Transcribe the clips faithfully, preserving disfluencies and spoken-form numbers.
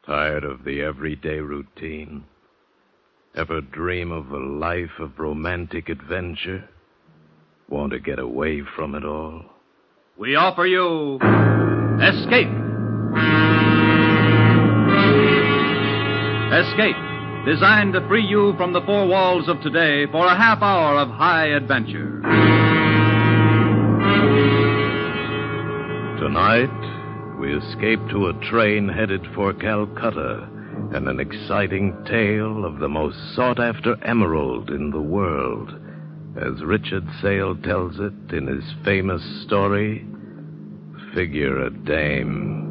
Tired of the everyday routine? Ever dream of a life of romantic adventure? Want to get away from it all? We offer you Escape. Escape, designed to free you from the four walls of today for a half hour of high adventure. Tonight, we escape to a train headed for Calcutta and an exciting tale of the most sought-after emerald in the world, as Richard Sale tells it in his famous story, Figure a Dame.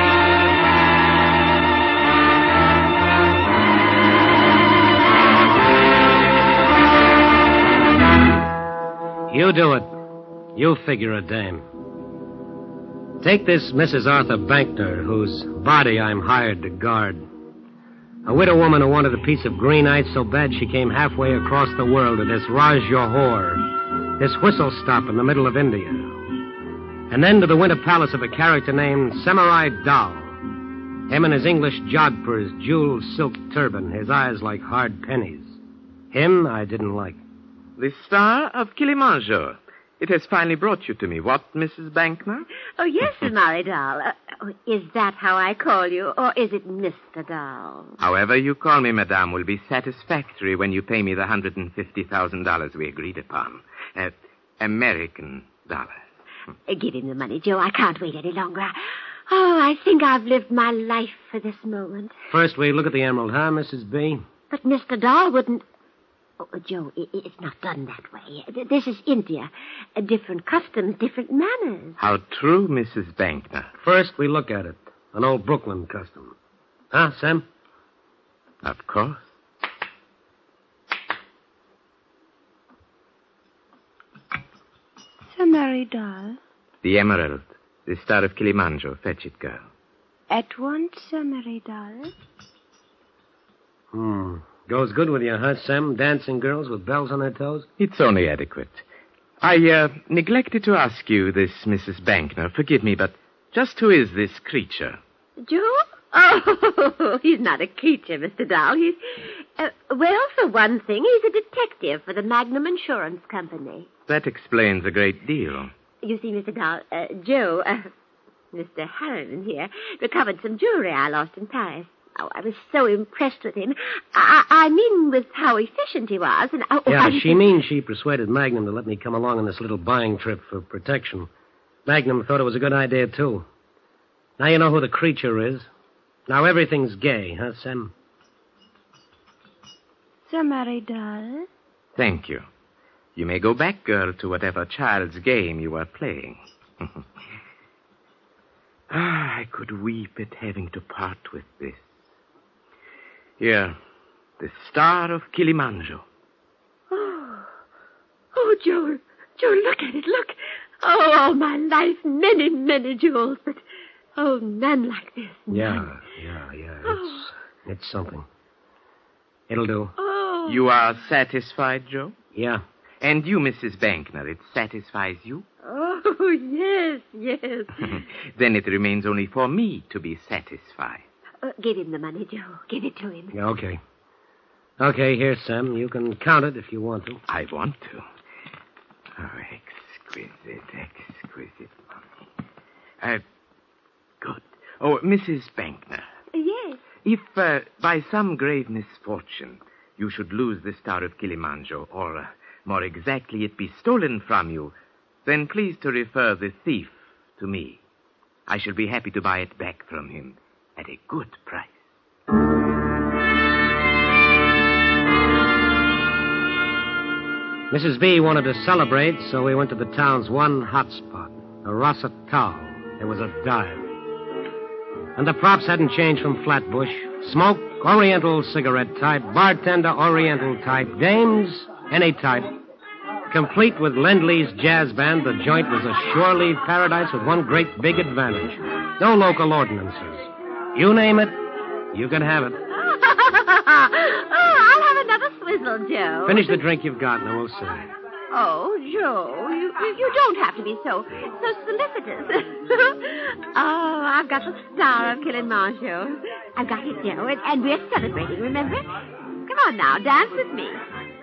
You do it. You figure a dame. Take this Missus Arthur Bankner, whose body I'm hired to guard. A widow woman who wanted a piece of green ice so bad she came halfway across the world to this Raj Johor, this whistle stop in the middle of India. And then to the winter palace of a character named Samurai Dal. Him in his English jodhpurs, jeweled silk turban, his eyes like hard pennies. Him I didn't like. The star of Kilimanjaro. It has finally brought you to me. What, Missus Bankner? Oh, yes, Samurai Dal. Uh, oh, is that how I call you, or is it Mister Dal? However you call me, madame, will be satisfactory when you pay me the one hundred fifty thousand dollars we agreed upon. Uh, American dollars. Uh, give him the money, Joe. I can't wait any longer. Oh, I think I've lived my life for this moment. First we look at the emerald, huh, Missus B? But Mister Dahl wouldn't... Oh, Joe, it, it's not done that way. This is India. Uh, different customs, different manners. How true, Missus Bankner. First we look at it. An old Brooklyn custom. Huh, Sam? Of course. Samurai Dal. The emerald. The star of Kilimanjaro. Fetch it, girl. At once, Samurai Dal. Hmm. Goes good with you, huh, Sam? Dancing girls with bells on their toes? It's only adequate. I, uh, neglected to ask you this, Missus Bankner. Forgive me, but just who is this creature? Joe? Oh, he's not a creature, Mister Dahl. He's, uh, well, for one thing, he's a detective for the Magnum Insurance Company. That explains a great deal. You see, Mister Dahl, uh, Joe, uh, Mister Harriman here, recovered some jewelry I lost in Paris. Oh, I was so impressed with him. I, I mean, with how efficient he was. And oh, yeah, I... she means she persuaded Magnum to let me come along on this little buying trip for protection. Magnum thought it was a good idea, too. Now you know who the creature is. Now everything's gay, huh, Sam? Samurai Dal. Thank you. You may go back, girl, to whatever child's game you are playing. Ah, I could weep at having to part with this. Here, the star of Kilimanjaro. Oh, oh, Joe, Joe, look at it, look. Oh, all my life, many, many jewels, but, oh, none like this. None. Yeah, yeah, yeah, it's, oh. it's something. It'll do. Oh. You are satisfied, Joe? Yeah. And you, Missus Bankner, it satisfies you? Oh, yes, yes. Then it remains only for me to be satisfied. Uh, give him the money, Joe. Give it to him. Yeah, okay. Okay, here, Sam. You can count it if you want to. I want to. Oh, exquisite, exquisite money. Uh, good. Oh, Missus Bankner. Yes. If, uh, by some grave misfortune, you should lose the star of Kilimanjaro, or, uh, more exactly, it be stolen from you, then please to refer the thief to me. I shall be happy to buy it back from him at a good price. Missus B wanted to celebrate, so we went to the town's one hot spot, a Rasa Tal. It was a dive. And the props hadn't changed from Flatbush. Smoke, Oriental cigarette type, bartender, Oriental type, dames, any type. Complete with Lend-Lease jazz band, the joint was a shore-leave paradise with one great big advantage. No local ordinances. You name it, you can have it. Oh, I'll have another swizzle, Joe. Finish the drink you've got, and we'll see. Oh, Joe, you, you, you don't have to be so, so solicitous. Oh, I've got the star of Kilimanjaro. I've got it, Joe, and, and we're celebrating, remember? Come on now, dance with me.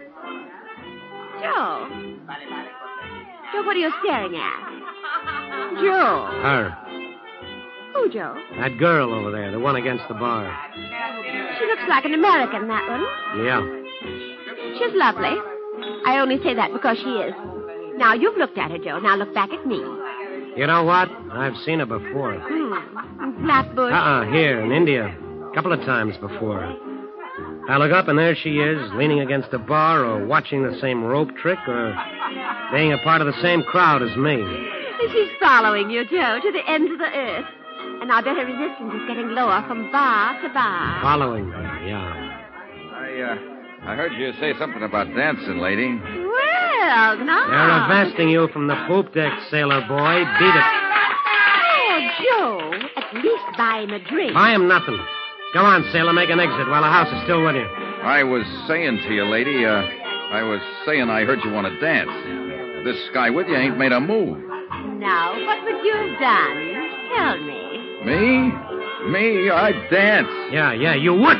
Joe. Joe, what are you staring at? Joe. Her. Who, Joe? That girl over there, the one against the bar. She looks like an American, that one. Yeah. She's lovely. I only say that because she is. Now, you've looked at her, Joe. Now look back at me. You know what? I've seen her before. Hmm. Flatbush. Uh-uh, here in India. A couple of times before. I look up and there she is, leaning against a bar or watching the same rope trick or being a part of the same crowd as me. She's following you, Joe, to the ends of the earth. And I bet her resistance is getting lower from bar to bar. Following me, yeah. I, uh, I heard you say something about dancing, lady. Well, no. They're arresting you from the poop deck, sailor boy. Beat it. Oh, Joe, at least buy him a drink. Buy him nothing. Go on, sailor, make an exit while the house is still with you. I was saying to you, lady, uh, I was saying I heard you want to dance. This guy with you ain't made a move. Now, what would you have done? Tell me. Me? Me? I'd dance. Yeah, yeah, you would.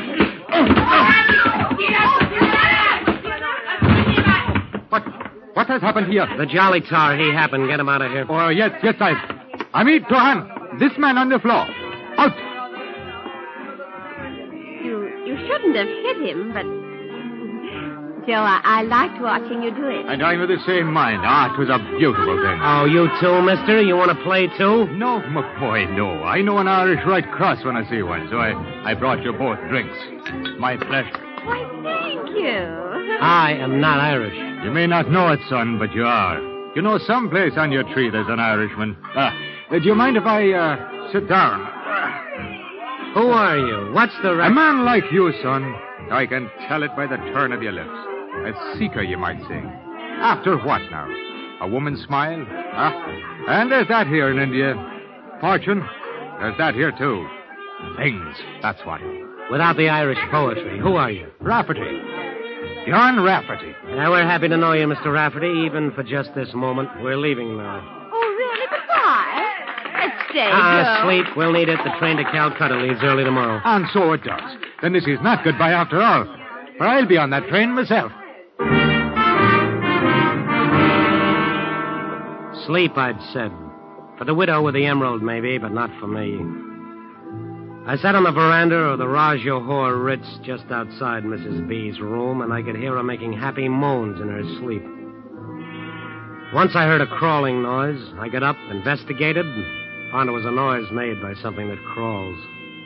What? What has happened here? The Jolly Tar, he happened. Get him out of here. Oh, yes, yes, I... Amit Tohan, this man on the floor. Out! You you shouldn't have hit him, but... Joe, I, I liked watching you do it. And I'm of the same mind. Ah, it was a beautiful thing. Oh, you too, mister? You want to play too? No, McCoy, no. I know an Irish Red Cross when I see one, so I, I brought you both drinks. My pleasure. Why, thank you. I am not Irish. You may not know it, son, but you are. You know, someplace on your tree there's an Irishman. Ah, uh, do you mind if I uh, sit down? Who are you? What's the... Re- a man like you, son. I can tell it by the turn of your lips. A seeker, you might say. After what now? A woman's smile? Huh? And there's that here in India. Fortune. There's that here, too. Things, that's what. Without the Irish poetry, who are you? Rafferty. John Rafferty. Yeah, we're happy to know you, Mister Rafferty, even for just this moment. We're leaving now. Oh, really? But why? Let's stay, Ah, Joe. sleep. We'll need it. The train to Calcutta leaves early tomorrow. And so it does. Then this is not goodbye after all. For I'll be on that train myself. Sleep, I'd said. For the widow with the emerald, maybe, but not for me. I sat on the veranda of the Raj Johor Ritz just outside Missus B's room, and I could hear her making happy moans in her sleep. Once I heard a crawling noise. I got up, investigated, and found it was a noise made by something that crawls.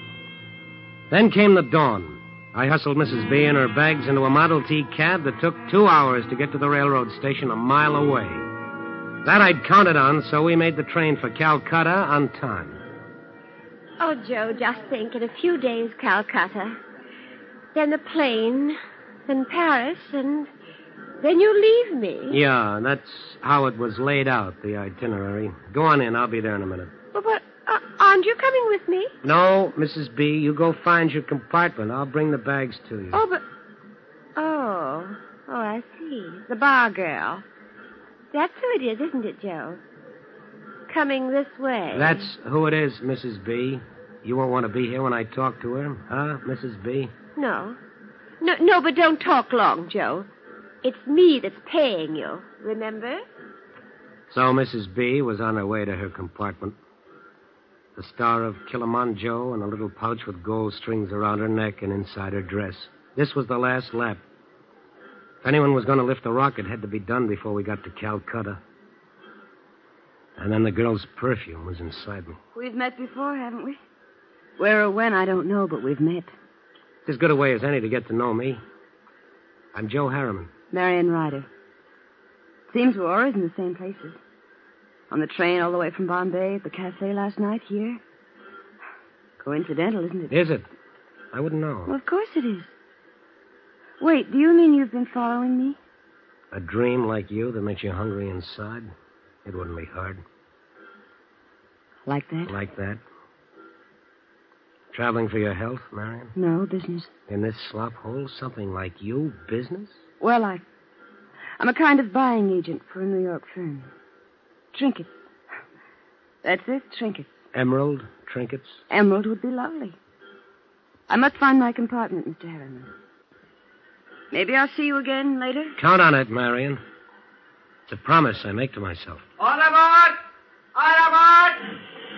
Then came the dawn. I hustled Missus B and her bags into a Model T cab that took two hours to get to the railroad station a mile away. That I'd counted on, so we made the train for Calcutta on time. Oh, Joe, just think. In a few days, Calcutta. Then the plane. Then Paris. And then you leave me. Yeah, that's how it was laid out, the itinerary. Go on in. I'll be there in a minute. But, but uh, aren't you coming with me? No, Missus B, you go find your compartment. I'll bring the bags to you. Oh, but... Oh. Oh, I see. The bar girl. That's who it is, isn't it, Joe? Coming this way. That's who it is, Missus B. You won't want to be here when I talk to her, huh, Missus B? No. No, no, but don't talk long, Joe. It's me that's paying you, remember? So Missus B was on her way to her compartment. The star of Kilimanjaro and a little pouch with gold strings around her neck and inside her dress. This was the last lap. If anyone was going to lift the rock, it had to be done before we got to Calcutta. And then the girl's perfume was inside me. We've met before, haven't we? Where or when, I don't know, but we've met. It's as good a way as any to get to know me. I'm Joe Harriman. Marion Ryder. Seems we're always in the same places. On the train all the way from Bombay, at the cafe last night, here. Coincidental, isn't it? Is it? I wouldn't know. Well, of course it is. Wait, do you mean you've been following me? A dream like you that makes you hungry inside? It wouldn't be hard. Like that? Like that. Traveling for your health, Marion? No, business. In this slop hole, something like you, business? Well, I... I'm a kind of buying agent for a New York firm. Trinkets. That's it, trinkets. Emerald trinkets? Emerald would be lovely. I must find my compartment, Mister Harriman. Maybe I'll see you again later. Count on it, Marion. It's a promise I make to myself. On aboard! On aboard!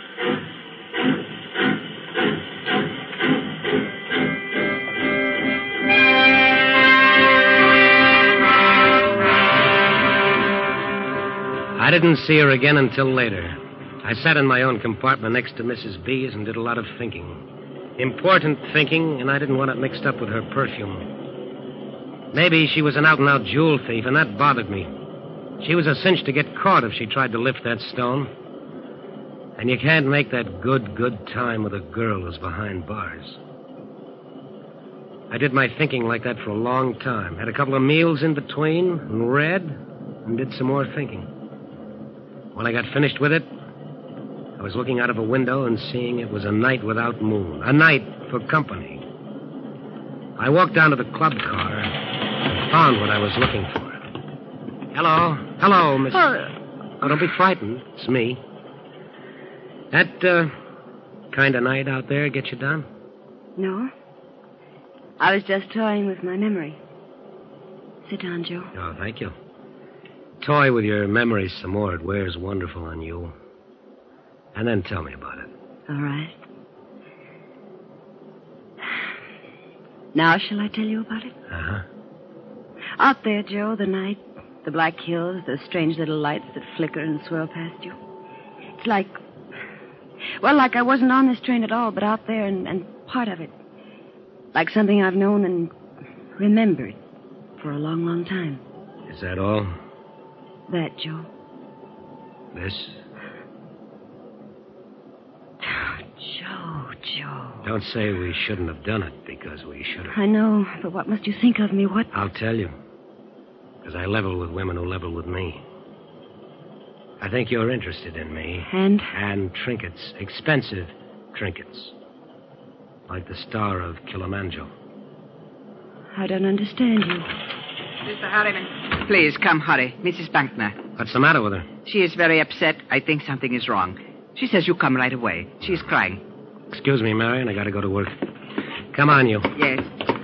I didn't see her again until later. I sat in my own compartment next to Missus B's and did a lot of thinking. Important thinking, and I didn't want it mixed up with her perfume. Maybe she was an out-and-out jewel thief, and that bothered me. She was a cinch to get caught if she tried to lift that stone. And you can't make that good, good time with a girl who's behind bars. I did my thinking like that for a long time. Had a couple of meals in between, and read, and did some more thinking. When I got finished with it, I was looking out of a window and seeing it was a night without moon. A night for company. I walked down to the club car and found what I was looking for. Hello. Hello, Miss... Oh, oh don't be frightened. It's me. That, uh, kind of night out there get you down? no. I was just toying with my memory. Sit down, Joe. Oh, thank you. Toy with your memory some more. It wears wonderful on you. And then tell me about it. All right. Now shall I tell you about it? Uh-huh. Out there, Joe, the night, the black hills, the strange little lights that flicker and swirl past you. It's like, well, like I wasn't on this train at all, but out there and, and part of it. Like something I've known and remembered for a long, long time. Is that all? That, Joe. This? Joe, Joe. Don't say we shouldn't have done it, because we should have. I know, but what must you think of me? What? I'll tell you. Because I level with women who level with me. I think you're interested in me. And? And trinkets. Expensive trinkets. Like the star of Kilimanjaro. I don't understand you. Mister Harriman, please come, hurry. Missus Bankner. What's the matter with her? She is very upset. I think something is wrong. She says you come right away. She's crying. Excuse me, Marion. I gotta go to work. Come on, you. Yes.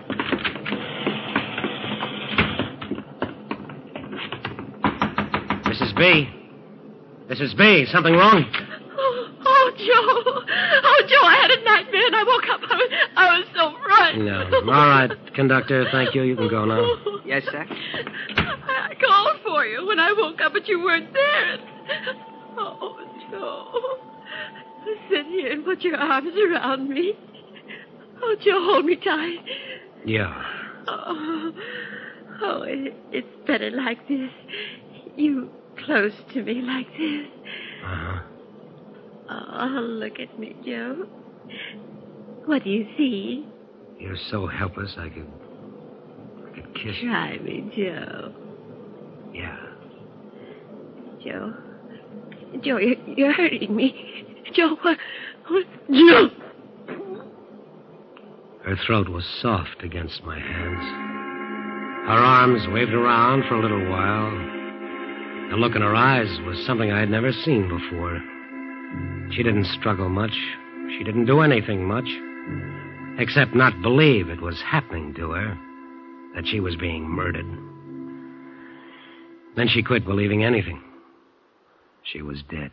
Missus B. Missus B, something wrong? Oh, oh, Joe. Oh, Joe, I had a nightmare and I woke up. I was, I was so frightened. No. All right, conductor, thank you. You can go now. Yes, sir. I called for you when I woke up, but you weren't there. And... Oh, Joe. Sit here and put your arms around me. Oh, Joe, hold me tight. Yeah. Oh, oh it, it's better like this. You close to me like this. Uh-huh. Oh, look at me, Joe. What do you see? You're so helpless I could... I could kiss you. Try me, Joe. Yeah. Joe. Joe, you're, you're hurting me. Joe, what... what Joe! Her throat was soft against my hands. Her arms waved around for a little while. The look in her eyes was something I had never seen before. She didn't struggle much. She didn't do anything much. Except not believe it was happening to her. That she was being murdered. Then she quit believing anything. She was dead.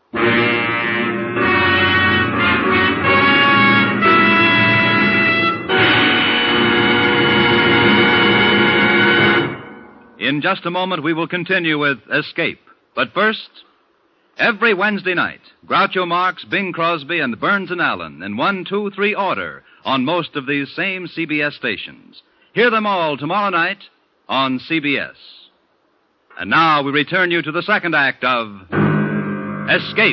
In just a moment, we will continue with Escape. But first, every Wednesday night, Groucho Marx, Bing Crosby, and Burns and Allen in one, two, three order on most of these same C B S stations. Hear them all tomorrow night on C B S. And now we return you to the second act of Escape.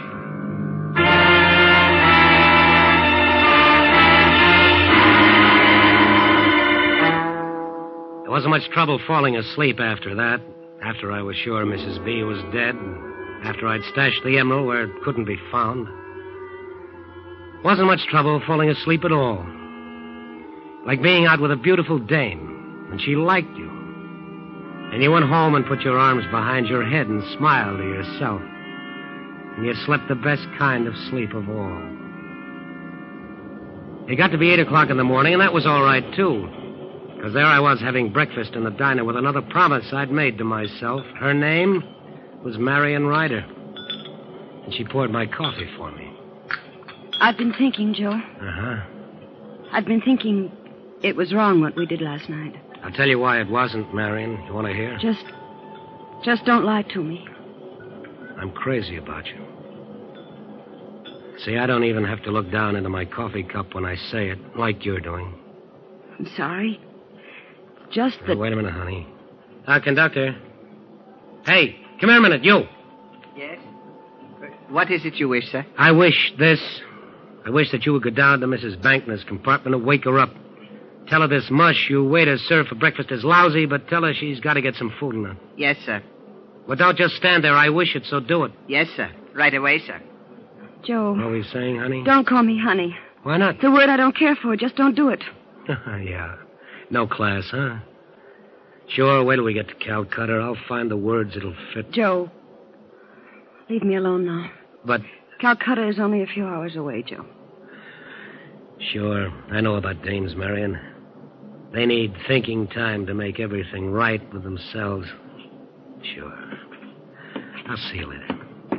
There wasn't much trouble falling asleep after that. After I was sure Missus B was dead. And after I'd stashed the emerald where it couldn't be found. Wasn't much trouble falling asleep at all. Like being out with a beautiful dame. And she liked you. And you went home and put your arms behind your head and smiled to yourself. And you slept the best kind of sleep of all. It got to be eight o'clock in the morning, and that was all right, too. Because there I was having breakfast in the diner with another promise I'd made to myself. Her name was Marion Ryder. And she poured my coffee for me. I've been thinking, Joe. Uh-huh. I've been thinking it was wrong what we did last night. I'll tell you why it wasn't, Marion. You want to hear? Just, just don't lie to me. I'm crazy about you. See, I don't even have to look down into my coffee cup when I say it, like you're doing. I'm sorry. Just that... Now, wait a minute, honey. Uh, conductor. Hey, come here a minute, you. Yes? What is it you wish, sir? I wish this. I wish that you would go down to Missus Bankner's compartment and wake her up. Tell her this mush you waiters serve for breakfast is lousy, but tell her she's got to get some food in her. Yes, sir. But don't just stand there. I wish it, so do it. Yes, sir. Right away, sir. Joe. What are we saying, honey? Don't call me honey. Why not? It's a word I don't care for. Just don't do it. Yeah. No class, huh? Sure, wait till we get to Calcutta. I'll find the words that'll fit. Joe, leave me alone now. But... Calcutta is only a few hours away, Joe. Sure. I know about dames, Marion. They need thinking time to make everything right with themselves. Sure. I'll see you later.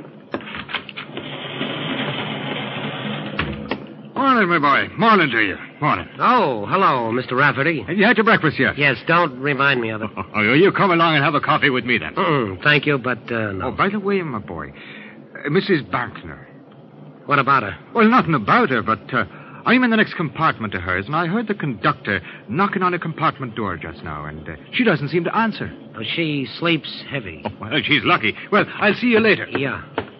Morning, my boy. Morning to you. Morning. Oh, hello, Mister Rafferty. Have you had your breakfast yet? Yes, don't remind me of it. Oh, you come along and have a coffee with me, then. Mm-mm, thank you, but uh, no. Oh, by the way, my boy, uh, Missus Bankner. What about her? Well, nothing about her, but uh, I'm in the next compartment to hers, and I heard the conductor knocking on a compartment door just now, and uh, she doesn't seem to answer. Oh, she sleeps heavy. Oh, well, she's lucky. Well, I'll see you later. Yeah.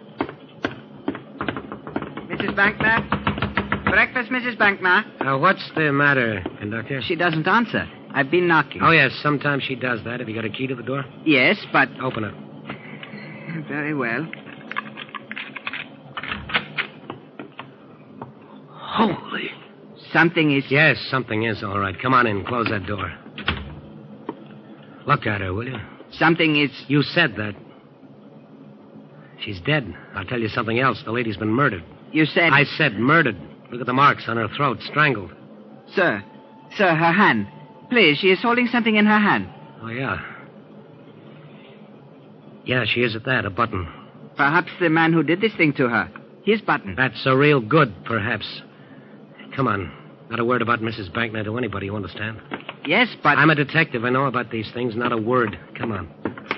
Missus Bankner? Breakfast, Missus Bankner. Uh, what's the matter, conductor? She doesn't answer. I've been knocking. Oh, yes, sometimes she does that. Have you got a key to the door? Yes, but... Open it. Very well. Holy. Something is... Yes, something is all right. Come on in. Close that door. Look at her, will you? Something is... You said that. She's dead. I'll tell you something else. The lady's been murdered. You said... I said murdered. Look at the marks on her throat. Strangled. Sir. Sir, her hand. Please, she is holding something in her hand. Oh, yeah. Yeah, she is at that. A button. Perhaps the man who did this thing to her. His button. That's a real good, perhaps. Come on. Not a word about Missus Bankner to anybody, you understand? Yes, but... I'm a detective. I know about these things. Not a word. Come on.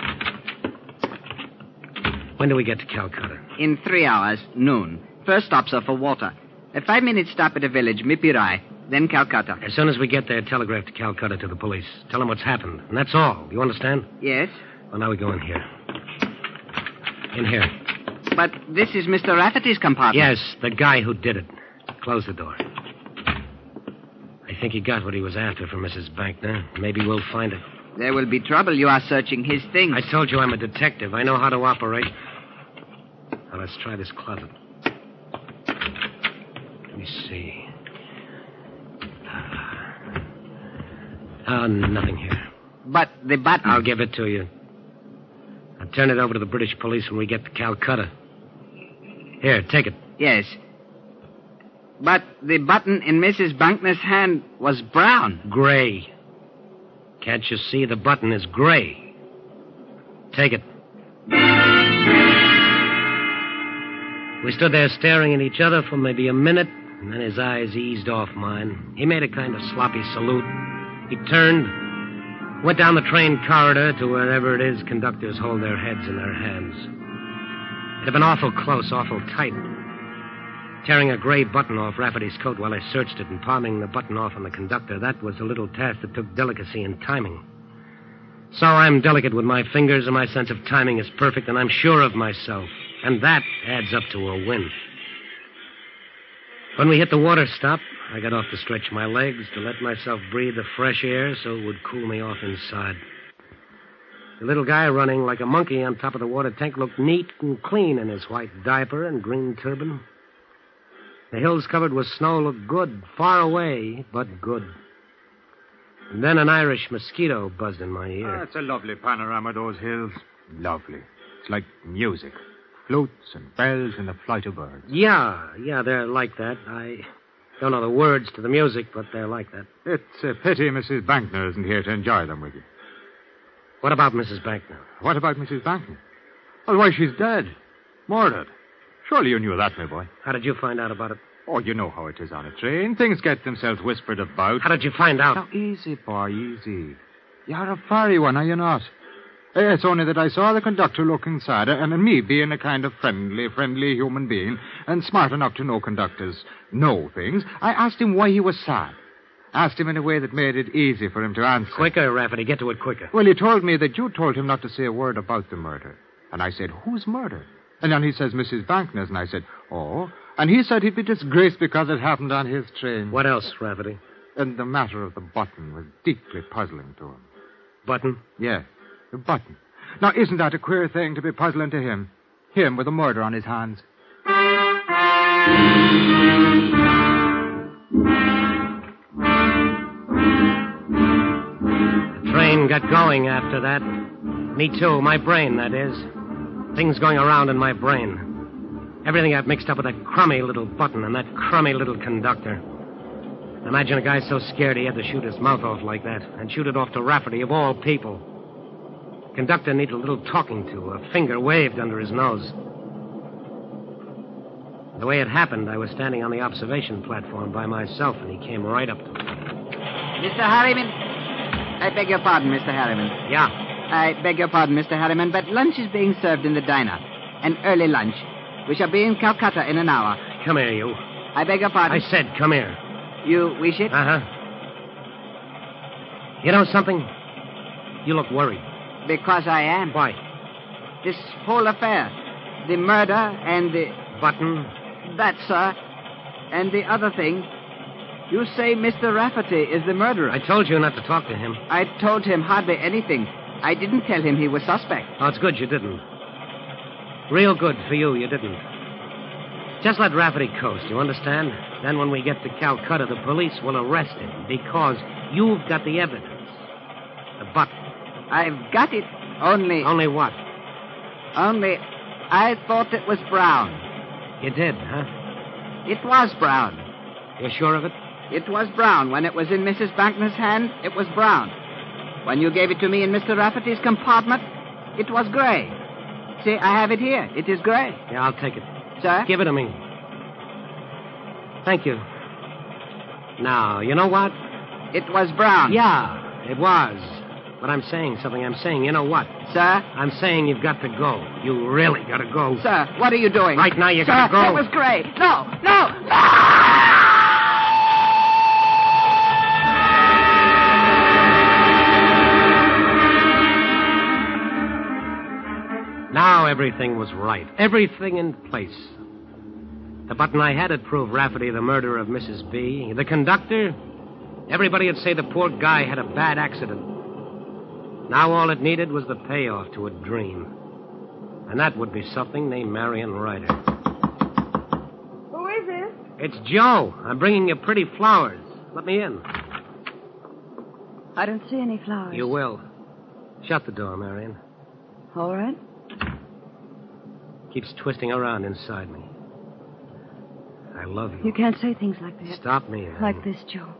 When do we get to Calcutta? In three hours, noon. First stops are for water. A five-minute stop at a village, Mipirai, then Calcutta. As soon as we get there, telegraph to Calcutta to the police. Tell them what's happened. And that's all. You understand? Yes. Well, now we go in here. In here. But this is Mister Rafferty's compartment. Yes, the guy who did it. Close the door. I think he got what he was after from Missus Bankner. Maybe we'll find it. There will be trouble. You are searching his things. I told you I'm a detective. I know how to operate. Now, let's try this closet. Let me see. Oh, nothing here. But the button... I'll give it to you. I'll turn it over to the British police when we get to Calcutta. Here, take it. Yes. But the button in Missus Bankner's hand was brown. Gray. Can't you see the button is gray? Take it. We stood there staring at each other for maybe a minute, and then his eyes eased off mine. He made a kind of sloppy salute. He turned, went down the train corridor to wherever it is conductors hold their heads in their hands. It had been awful close, awful tight. Tearing a gray button off Rafferty's coat while I searched it and palming the button off on the conductor, that was a little task that took delicacy and timing. So I'm delicate with my fingers, and my sense of timing is perfect, and I'm sure of myself. And that adds up to a win. When we hit the water stop, I got off to stretch my legs, to let myself breathe the fresh air so it would cool me off inside. The little guy running like a monkey on top of the water tank looked neat and clean in his white diaper and green turban. The hills covered with snow looked good, far away, but good. And then an Irish mosquito buzzed in my ear. Oh, it's a lovely panorama, those hills. Lovely. It's like music. Flutes and bells and a flight of birds. Yeah, yeah, they're like that. I Don't know the words to the music, but they're like that. It's a pity Missus Bankner isn't here to enjoy them with you. What about Missus Bankner? What about Missus Bankner? Well, why, she's dead. Murdered. Surely you knew that, my boy. How did you find out about it? Oh, you know how it is on a train. Things get themselves whispered about. How did you find out? Now, easy, boy, easy. You're a fiery one, are you not? It's only that I saw the conductor looking sad, and me being a kind of friendly, friendly human being, and smart enough to know conductors know things, I asked him why he was sad. Asked him in a way that made it easy for him to answer. Quicker, Rafferty. Get to it quicker. Well, he told me that you told him not to say a word about the murder. And I said, whose murder? And then he says, Missus Bankner's, and I said, oh. And he said he'd be disgraced because it happened on his train. What else, Rafferty? And the matter of the button was deeply puzzling to him. Button? Yes, the button. Now, isn't that a queer thing to be puzzling to him? Him with a murder on his hands. The train got going after that. Me too, my brain, that is. Things going around in my brain. Everything got mixed up with that crummy little button and that crummy little conductor. Imagine a guy so scared he had to shoot his mouth off like that and shoot it off to Rafferty, of all people. Conductor needed a little talking to, a finger waved under his nose. The way it happened, I was standing on the observation platform by myself, and he came right up to me. Mister Harriman? I beg your pardon, Mister Harriman. Yeah? I beg your pardon, Mister Harriman, but lunch is being served in the diner. An early lunch. We shall be in Calcutta in an hour. Come here, you. I beg your pardon. I said come here. You wish it? Uh-huh. You know something? You look worried. Because I am. Why? This whole affair. The murder and the... Button? That, sir. And the other thing. You say Mister Rafferty is the murderer. I told you not to talk to him. I told him hardly anything. I didn't tell him he was suspect. Oh, it's good you didn't. Real good for you, you didn't. Just let Rafferty coast, you understand? Then when we get to Calcutta, the police will arrest him because you've got the evidence. The button. I've got it. Only... Only what? Only I thought it was brown. You did, huh? It was brown. You're sure of it? It was brown. When it was in Missus Bankner's hand, it was brown. When you gave it to me in Mister Rafferty's compartment, it was gray. See, I have it here. It is gray. Yeah, I'll take it. Sir? Give it to me. Thank you. Now, you know what? It was brown. Yeah, it was. But I'm saying something. I'm saying, you know what? Sir? I'm saying you've got to go. You really got to go. Sir, what are you doing? Right now, you Sir, got to go. It was gray. No, no, no! Now everything was right. Everything in place. The button I had had proved Rafferty the murderer of Missus B. The conductor, everybody would say the poor guy had a bad accident. Now all it needed was the payoff to a dream. And that would be something named Marion Ryder. Who is it? It's Joe. I'm bringing you pretty flowers. Let me in. I don't see any flowers. You will. Shut the door, Marion. All right. Keeps twisting around inside me. I love you. You can't say things like that. Stop me, Marion. Like this, Joe.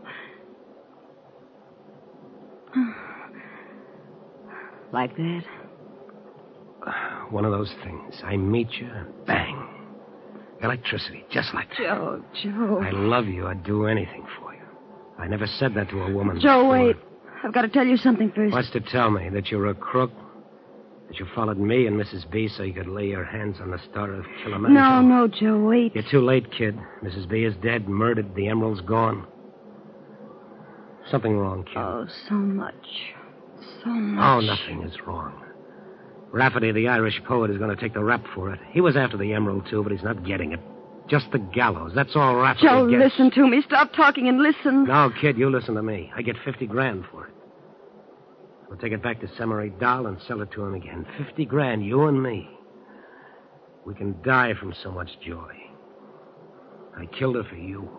Like that. One of those things. I meet you, bang. Electricity, just like that. Joe, Joe. I love you. I'd do anything for you. I never said that to a woman Joe, before. wait. I've got to tell you something first. What's to tell me? That you're a crook? That you followed me and Missus B so you could lay your hands on the star of Kilimanjaro? No, no, Joe, wait. You're too late, kid. Missus B is dead, murdered. The emerald's gone. Something wrong, kid. Oh, so much. So much. Oh, nothing is wrong. Rafferty, the Irish poet, is going to take the rap for it. He was after the emerald, too, but he's not getting it. Just the gallows. That's all Rafferty Joe, gets. listen to me. Stop talking and listen. No, kid, you listen to me. I get fifty grand for it. We'll take it back to Samurai Doll and sell it to him again. Fifty grand, you and me. We can die from so much joy. I killed her for you.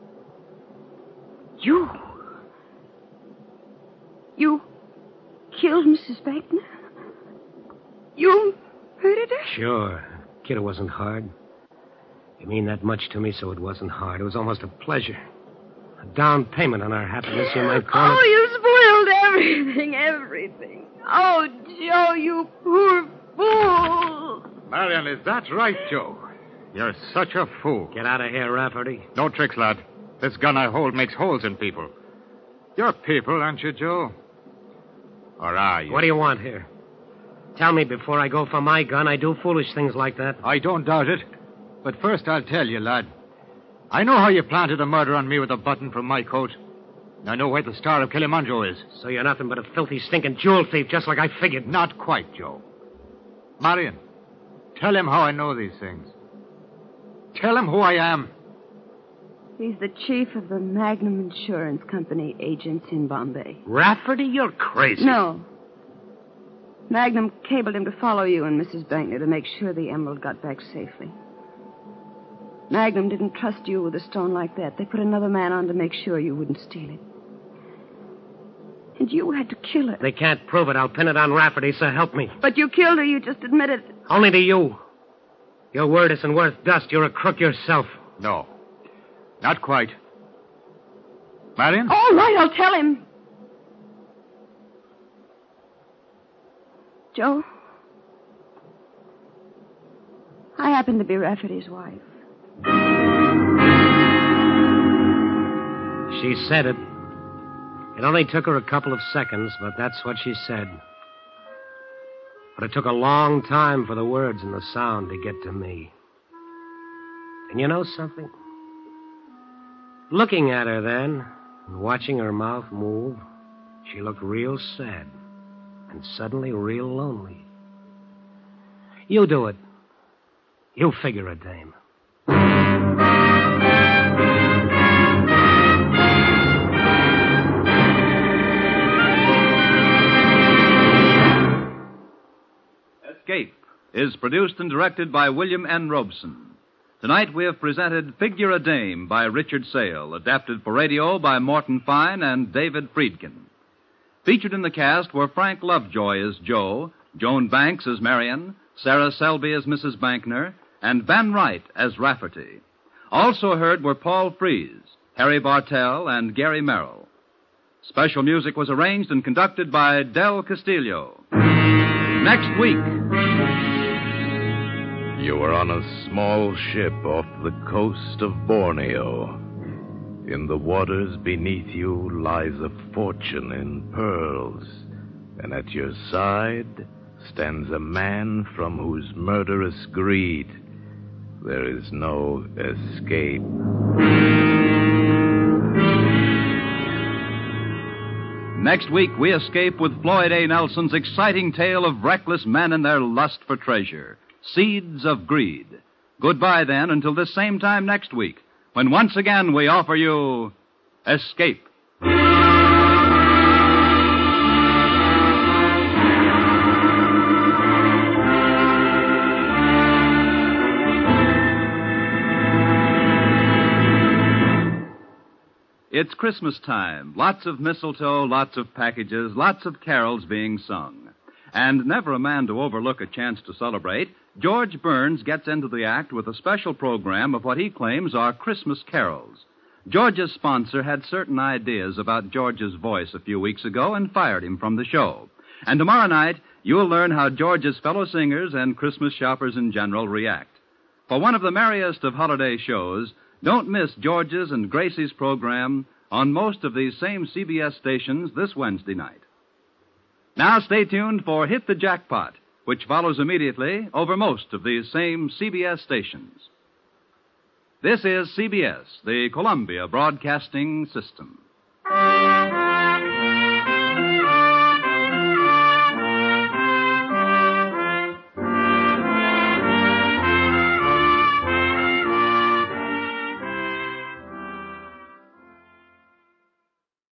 You? You killed Missus Bankner? You murdered her? Sure. Kid, it wasn't hard. You mean that much to me, so it wasn't hard. It was almost a pleasure. A down payment on our happiness, you might call Oh, it. you spoiled everything, everything. Oh, Joe, you poor fool. Marion, is that right, Joe? You're such a fool. Get out of here, Rafferty. No tricks, lad. This gun I hold makes holes in people. You're people, aren't you, Joe? Or are you? What do you want here? Tell me before I go for my gun I do foolish things like that. I don't doubt it. But first I'll tell you, lad. I know how you planted a murder on me with a button from my coat. I know where the Star of Kilimanjaro is. So you're nothing but a filthy, stinking jewel thief, just like I figured. Not quite, Joe. Marion, tell him how I know these things. Tell him who I am. He's the chief of the Magnum Insurance Company agents in Bombay. Rafferty, you're crazy. No. Magnum cabled him to follow you and Missus Bankner to make sure the emerald got back safely. Magnum didn't trust you with a stone like that. They put another man on to make sure you wouldn't steal it. And you had to kill her. They can't prove it. I'll pin it on Rafferty, so help me. But you killed her. You just admitted it. Only to you. Your word isn't worth dust. You're a crook yourself. No. Not quite. Marion? All right, I'll tell him. Joe, I happen to be Rafferty's wife. She said it. It only took her a couple of seconds, but that's what she said. But it took a long time for the words and the sound to get to me. And you know something? Looking at her then, and watching her mouth move, she looked real sad and suddenly real lonely. You do it. You figure it, dame. Escape is produced and directed by William N. Robeson. Tonight we have presented Figure a Dame by Richard Sale, adapted for radio by Morton Fine and David Friedkin. Featured in the cast were Frank Lovejoy as Joe, Joan Banks as Marion, Sarah Selby as Missus Bankner, and Van Wright as Rafferty. Also heard were Paul Frees, Harry Bartell, and Gary Merrill. Special music was arranged and conducted by Del Castillo. Next week. You were on a small ship off the coast of Borneo. In the waters beneath you lies a fortune in pearls, and at your side stands a man from whose murderous greed there is no escape. Next week, we escape with Floyd A. Nelson's exciting tale of reckless men and their lust for treasure. Seeds of Greed. Goodbye, then, until this same time next week, when once again we offer you Escape. It's Christmas time. Lots of mistletoe, lots of packages, lots of carols being sung. And never a man to overlook a chance to celebrate, George Burns gets into the act with a special program of what he claims are Christmas carols. George's sponsor had certain ideas about George's voice a few weeks ago and fired him from the show. And tomorrow night, you'll learn how George's fellow singers and Christmas shoppers in general react. For one of the merriest of holiday shows, don't miss George's and Gracie's program on most of these same C B S stations this Wednesday night. Now stay tuned for Hit the Jackpot, which follows immediately over most of these same C B S stations. This is C B S, the Columbia Broadcasting System.